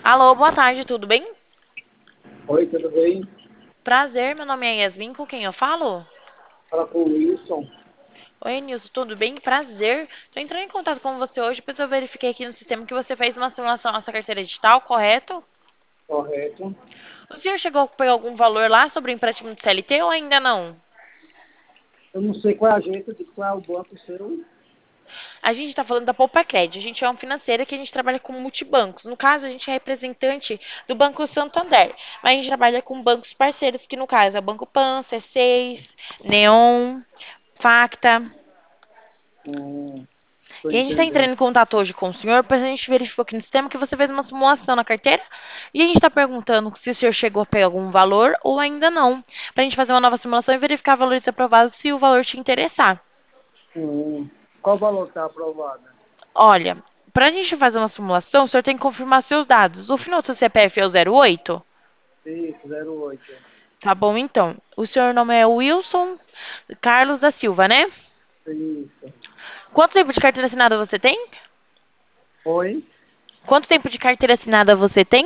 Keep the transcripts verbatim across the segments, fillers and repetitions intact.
Alô, boa tarde, tudo bem? Oi, tudo bem? Prazer, meu nome é Yasmin, com quem eu falo? Fala com o Wilson, Oi, Nilson, tudo bem? Prazer. Estou entrando em contato com você hoje, pois eu verifiquei aqui no sistema que você fez uma simulação na sua carteira digital, correto? correto? O senhor chegou a pegar algum valor lá sobre o empréstimo do C L T ou ainda não? Eu não sei qual é a agência, de qual é o banco seu. A gente está falando da Poupa Crédito. A gente é uma financeira que a gente trabalha com multibancos. No caso, a gente é representante do Banco Santander. Mas a gente trabalha com bancos parceiros, que no caso é o Banco Pan, C seis, Neon, Facta. Hum, Estou E a gente está entendendo. entrando em contato hoje com o senhor, pois a gente verificou aqui no sistema que você fez uma simulação na carteira. E a gente está perguntando se o senhor chegou a pegar algum valor ou ainda não. Para a gente fazer uma nova simulação e verificar valores aprovados se o valor te interessar. Hum, Qual o valor que está aprovado? Olha, para a gente fazer uma simulação, o senhor tem que confirmar seus dados. O final do seu C P F é o zero oito? Isso, zero oito. Tá bom, então. O senhor nome é Wilson Carlos da Silva, né? Isso. Quanto tempo de carteira assinada você tem? Oi? Quanto tempo de carteira assinada você tem?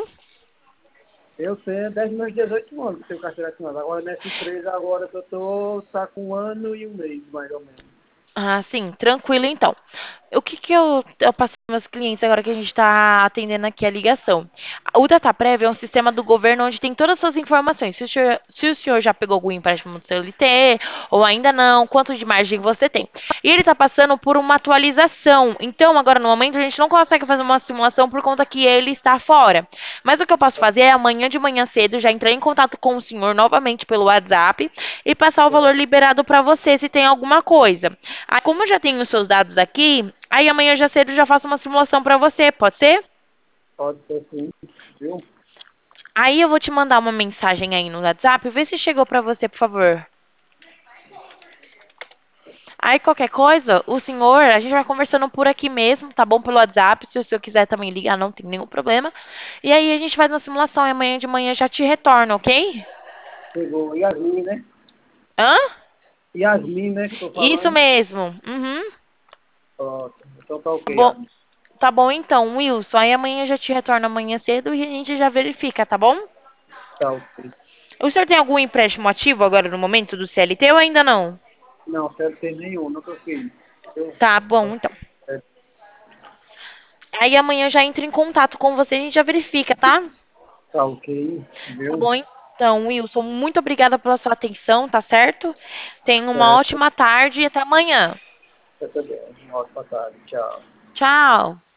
Eu tenho dez meses, dezoito anos que tenho carteira assinada. Agora, nessa empresa, agora que eu estou, está com um ano e um mês, mais ou menos. Ah, sim, tranquilo então. O que que eu, eu passo para meus clientes agora que a gente está atendendo aqui a ligação? O Dataprev é um sistema do governo onde tem todas as suas informações. Se o senhor, se o senhor já pegou algum empréstimo do C L T ou ainda não, quanto de margem você tem. E ele está passando por uma atualização. Então, agora no momento, a gente não consegue fazer uma simulação por conta que ele está fora. Mas o que eu posso fazer é amanhã de manhã cedo já entrar em contato com o senhor novamente pelo WhatsApp e passar o valor Certo. liberado para você se tem alguma coisa. Aí, como eu já tenho os seus dados aqui, aí amanhã já cedo eu já faço uma simulação para você, pode ser? Pode ser sim, viu? Aí eu vou te mandar uma mensagem aí no WhatsApp, vê se chegou para você, por favor. Aí qualquer coisa, o senhor, a gente vai conversando por aqui mesmo, tá bom? Pelo WhatsApp, se o senhor quiser também ligar, não tem nenhum problema. E aí a gente faz uma simulação e amanhã de manhã já te retorno, ok? Chegou Yasmin, né? Hã? Yasmin, né, que eu estou Isso falando. mesmo. Uhum. Pronto. Então tá Tá ok, bom, Yasmin. tá bom então, Wilson. Aí amanhã já te retorno amanhã cedo e a gente já verifica, tá bom? Tá ok. O senhor tem algum empréstimo ativo agora no momento do C L T ou ainda não? Não, quero ter nenhum, nunca fiz. Eu, Tá bom, então. é, Aí amanhã eu já entro em contato com você e a gente já verifica, tá? tá ok, Tá viu? bom, então, Wilson. Muito obrigada pela sua atenção, tá certo? Tenha uma Certo. ótima tarde e até amanhã. Você também. Uma ótima tarde. Tchau. Tchau.